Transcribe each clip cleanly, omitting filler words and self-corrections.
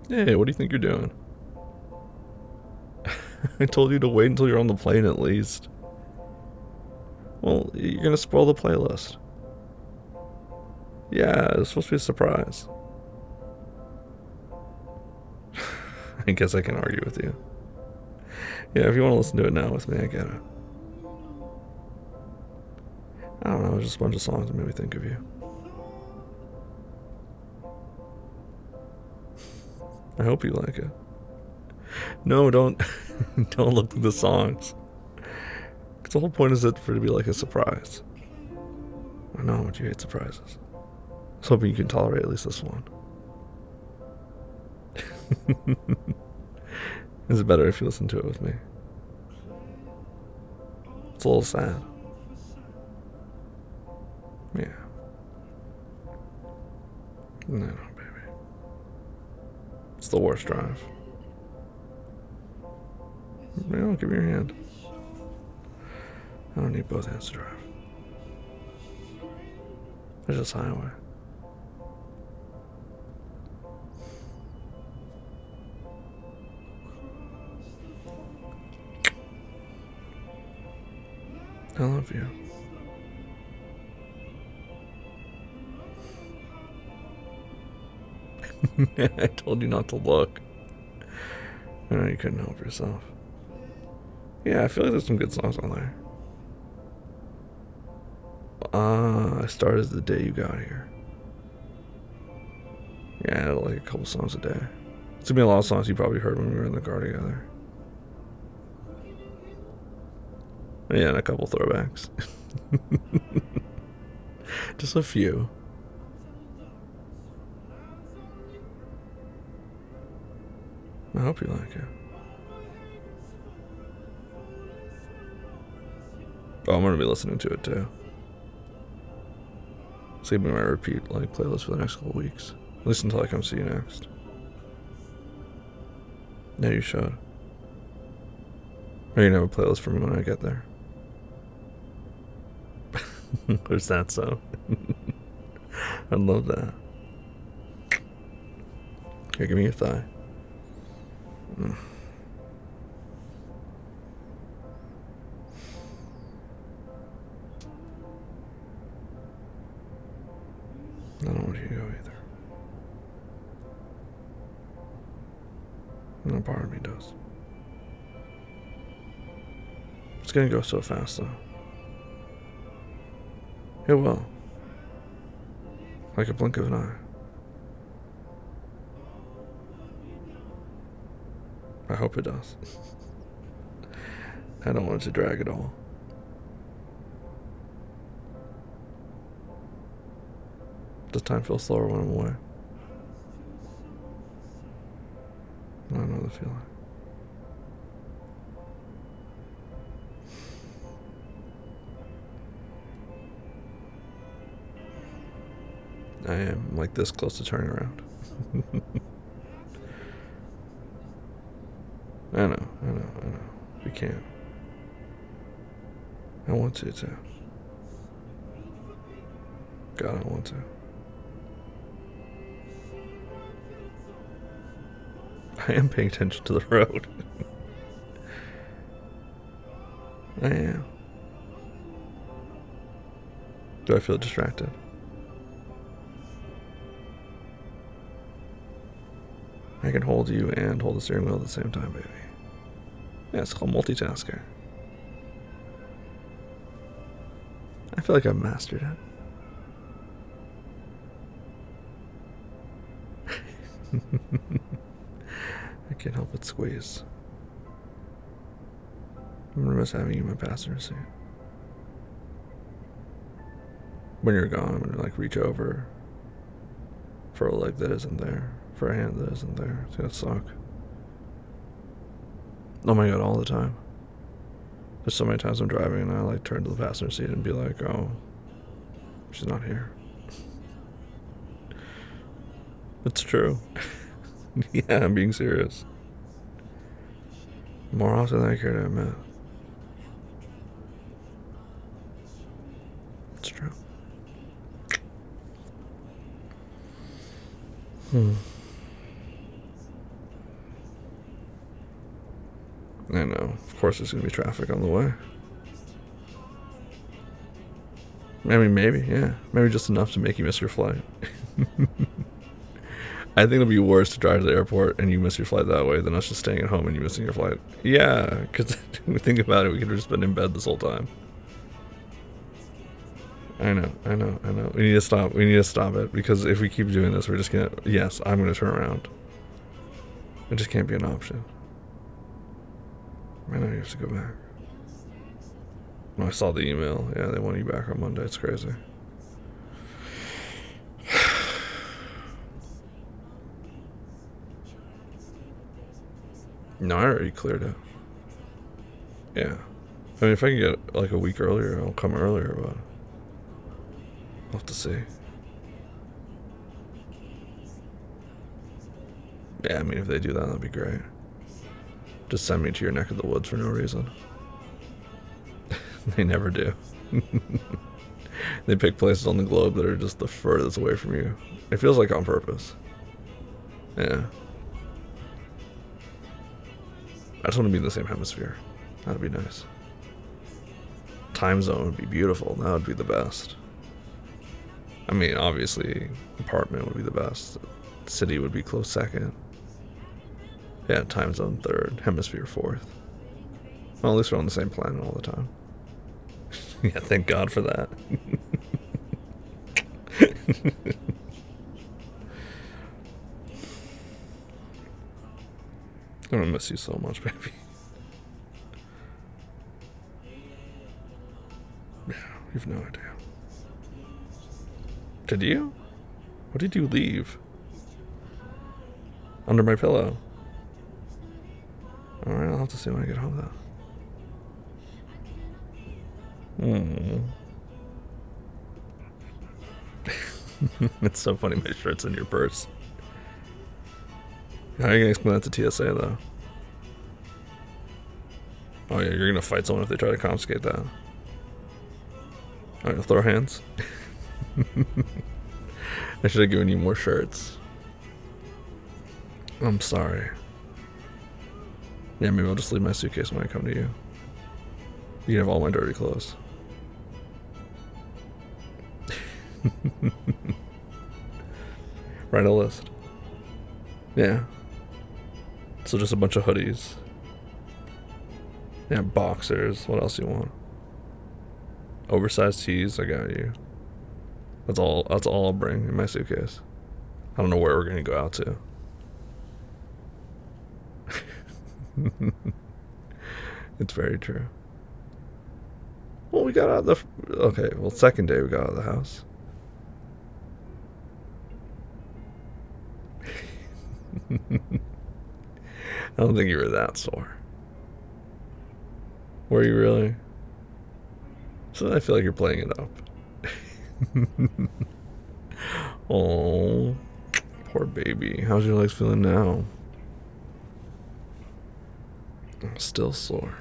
Hey, what do you think you're doing? I told you to wait until you're on the plane at least. Well, you're gonna spoil the playlist. Yeah, it's supposed to be a surprise. I guess I can argue with you. Yeah, if you want to listen to it now with me, I get it. I don't know, it's just a bunch of songs that made me think of you. I hope you like it. No, don't don't look through the songs. Cause the whole point is it for it to be like a surprise. I know how much you hate surprises. I was hoping you can tolerate at least this one. Is it better if you listen to it with me? It's a little sad. Yeah. No, baby. It's the worst drive. No, give me your hand. I don't need both hands to drive. It's just highway. I love you. I told you not to look. I know you couldn't help yourself. Yeah, I feel like there's some good songs on there. I started the day you got here. Yeah, I had like a couple songs a day. It's gonna be a lot of songs you probably heard when we were in the car together. Yeah, and a couple throwbacks. Just a few. I hope you like it. Oh, I'm gonna be listening to it too. It's gonna be my repeat like playlist for the next couple weeks. At least until I come see you next. Yeah, you should. Are you gonna have a playlist for me when I get there? Is that so? I love that. Here, give me your thigh. Mm. I don't want you to go either. No part of me does. It's gonna go so fast though. It will. Like a blink of an eye. I hope it does. I don't want it to drag at all. Does time feel slower when I'm away? I know the feeling. I am like this close to turning around. I know. We can't. I want to too. God, I want to. I am paying attention to the road. I am. Do I feel distracted? I can hold you and hold the steering wheel at the same time, baby. Yeah, it's called multitasking. I feel like I've mastered it. I can't help but squeeze. I'm gonna miss having you in my passenger seat. When you're gone, I'm gonna like reach over for a leg that isn't there, for a hand that isn't there. It's gonna suck. Oh my god, all the time. There's so many times I'm driving and I like turn to the passenger seat and be like, oh, she's not here. It's true. Yeah, I'm being serious. More often than I care to admit. It's true. Hmm. I know. Of course there's going to be traffic on the way. I mean, maybe, yeah. Maybe just enough to make you miss your flight. I think it'll be worse to drive to the airport and you miss your flight that way than us just staying at home and you missing your flight. Yeah, because when we think about it, we could have just been in bed this whole time. I know. We need to stop. We need to stop it, because if we keep doing this, we're just gonna... Yes, I'm gonna turn around. It just can't be an option. I know you have to go back. Oh, I saw the email. Yeah, they want you back on Monday. It's crazy. No, I already cleared it. Yeah. I mean, if I can get like a week earlier, I'll come earlier, but I'll have to see. Yeah, I mean, if they do that, that'd be great. Just send me to your neck of the woods for no reason. They never do. They pick places on the globe that are just the furthest away from you. It feels like on purpose. Yeah. I just want to be in the same hemisphere. That'd be nice. Time zone would be beautiful. That would be the best. I mean, obviously, apartment would be the best. City would be close second. Yeah, time zone third. Hemisphere fourth. Well, at least we're on the same planet all the time. Yeah, thank God for that. I'm gonna miss you so much, baby. Yeah, you've no idea. Did you? What did you leave? Under my pillow. Alright, I'll have to see when I get home, though. It's so funny, my shirt's in your purse. How are you gonna explain that to TSA, though? Oh yeah, you're gonna fight someone if they try to confiscate that. Alright, throw hands. I should have given you more shirts. I'm sorry. Yeah, maybe I'll just leave my suitcase when I come to you. You can have all my dirty clothes. Write a list. Yeah. So just a bunch of hoodies. Yeah, boxers. What else do you want? Oversized tees. I got you. That's all I'll bring in my suitcase. I don't know where we're gonna go out to. It's very true. Well, we got out of the... Okay, well, second day we got out of the house. I don't think you were that sore. Were you really? So I feel like you're playing it up. Oh, poor baby. How's your legs feeling now? I'm still sore.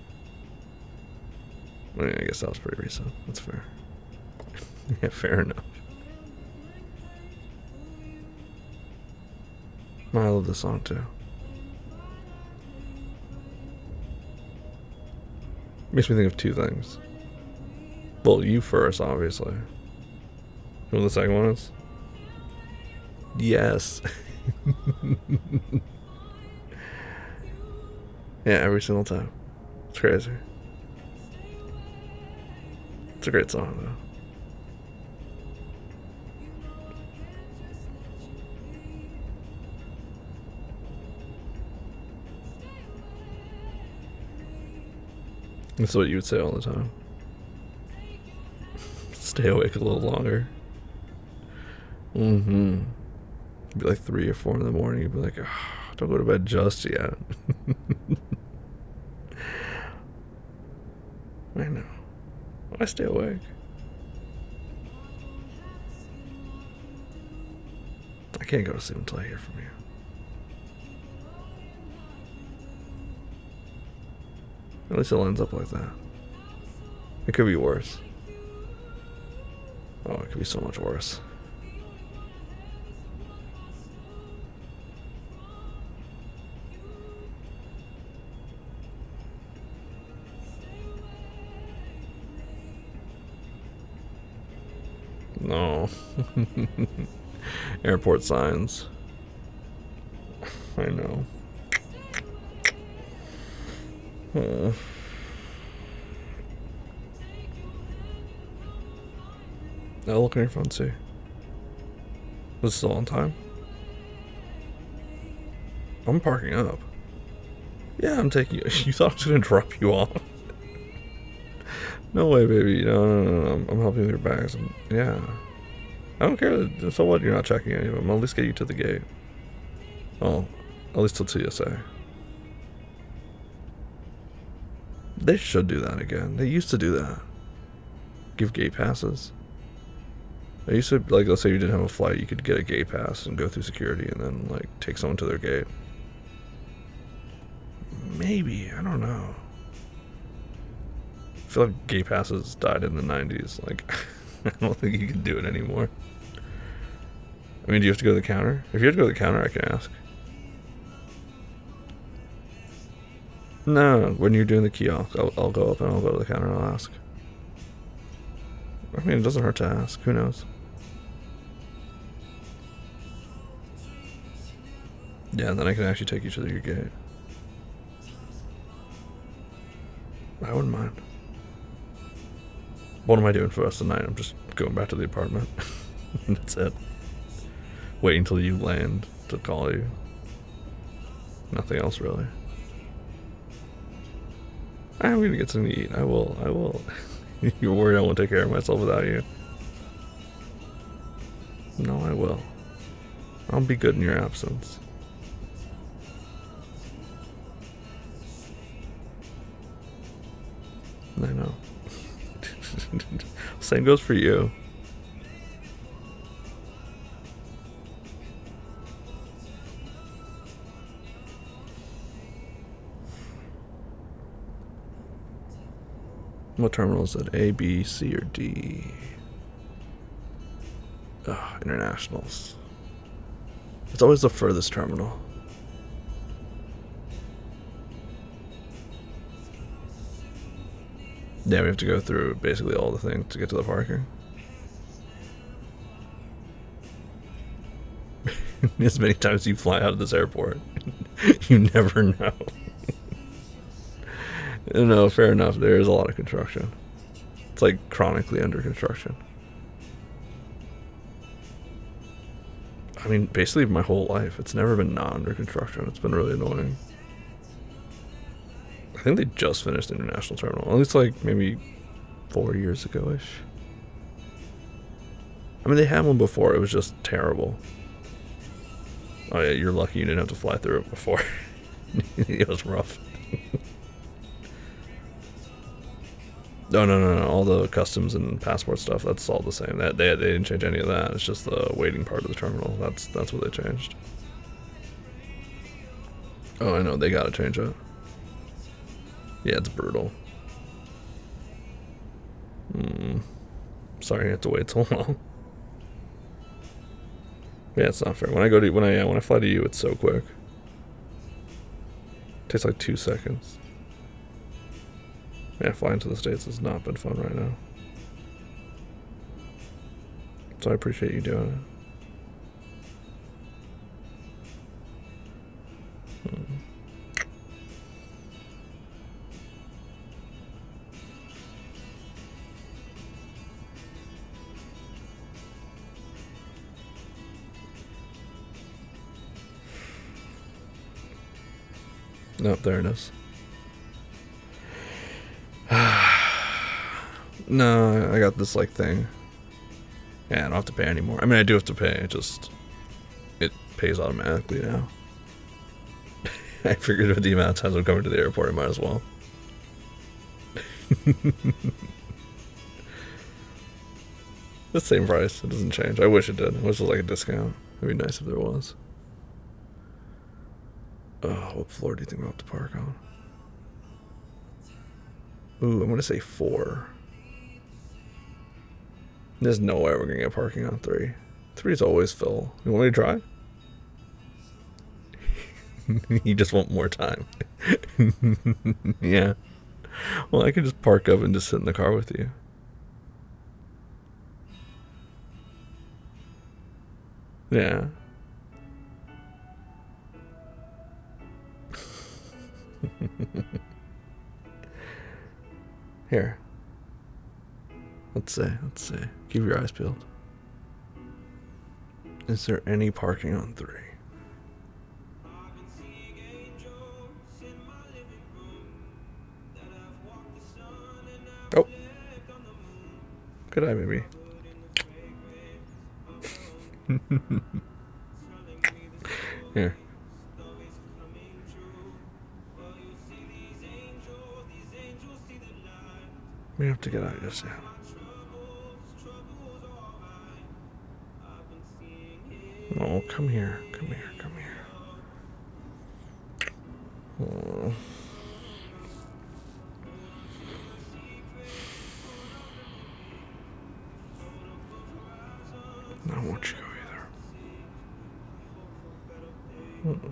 I mean, I guess that was pretty recent. That's fair. Yeah, fair enough. I love this song too. Makes me think of two things. Well, you first, obviously. You know what the second one is? Yes. Yeah, every single time. It's crazy. It's a great song, though. That's what you would say all the time. Stay awake a little longer. It'd be like 3 or 4 in the morning. You'd be like, oh, don't go to bed just yet. I know. I stay awake. I can't go to sleep until I hear from you. At least it lines up like that. It could be worse. Oh, it could be so much worse. No. Airport signs. I know. Now look on your phone, see. Was it still on time? I'm parking up. Yeah, I'm taking you. You thought I was going to drop you off? No way, baby. No. I'm helping with your bags. Yeah. I don't care. So what? You're not checking any of them. I'll at least get you to the gate. Oh, at least till TSA. They should do that again. They used to do that. Give gate passes. They used to, like, let's say you didn't have a flight, you could get a gate pass and go through security and then, like, take someone to their gate. Maybe. I don't know. I feel like gate passes died in the 90s. Like, I don't think you can do it anymore. I mean, do you have to go to the counter? If you have to go to the counter, I can ask. No, when you're doing the kiosk, I'll go up and I'll go to the counter and I'll ask. I mean, it doesn't hurt to ask. Who knows? Yeah, then I can actually take you to your gate. I wouldn't mind. What am I doing for the rest of the night? I'm just going back to the apartment. That's it. Waiting until you land to call you. Nothing else, really. I'm gonna get something to eat. I will. You're worried I won't take care of myself without you. No, I will. I'll be good in your absence. I know. Same goes for you. What terminal is it? A, B, C, or D? Ugh, internationals. It's always the furthest terminal. Yeah, we have to go through basically all the things to get to the parking. As many times as you fly out of this airport, you never know. No, fair enough. There is a lot of construction. It's like chronically under construction. I mean, basically my whole life, it's never been not under construction. It's been really annoying. I think they just finished the international terminal. At least like maybe 4 years ago-ish. I mean, they had one before. It was just terrible. Oh yeah, you're lucky you didn't have to fly through it before. It was rough. No. All the customs and passport stuff, that's all the same. They didn't change any of that. It's just the waiting part of the terminal. That's what they changed. Oh, I know. They gotta change it. Yeah, it's brutal. Sorry you have to wait so long. Yeah, it's not fair. When I fly to you, it's so quick. It takes like 2 seconds. Yeah, flying to the States has not been fun right now. So I appreciate you doing it. Nope, there it is. No, I got this like thing. Yeah, I don't have to pay anymore. I mean, I do have to pay. It pays automatically now. I figured with the amount of times I'm coming to the airport, I might as well. The same price. It doesn't change. I wish it did. I wish it was like a discount. It'd be nice if there was. Oh, what floor do you think we'll have to park on? Ooh, I'm gonna say 4. There's no way we're gonna get parking on 3. 3 is always full. You want me to try? You just want more time. Yeah. Well, I can just park up and just sit in the car with you. Yeah. Here. Let's see. Keep your eyes peeled. Is there any parking on 3? Oh. Good eye, baby. Here. We have to get out of this now. Oh, come here. Oh. I don't want you to go either.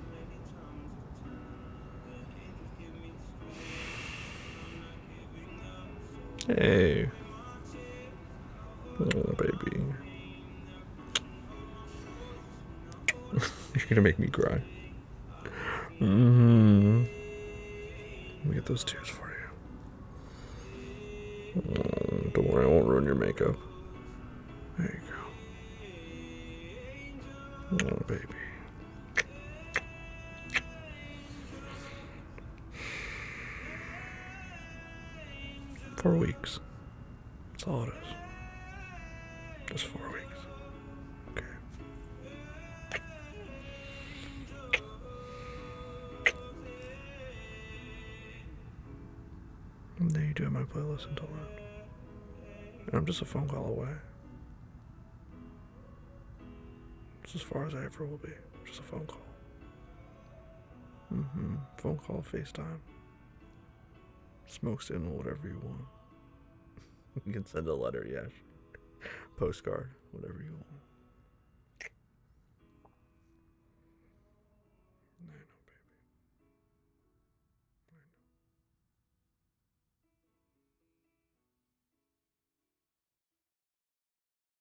Hey. Oh, baby. You're gonna make me cry. Let me get those tears for you. Oh, don't worry, I won't ruin your makeup. There you go. Oh, baby. 4 weeks. That's all it is. Just 4 weeks. Okay. And then you do have my playlist until then. And I'm just a phone call away. It's as far as I ever will be. Just a phone call. Phone call, FaceTime. Smoke signal, whatever you want. You can send a letter, yes. Postcard, whatever you want.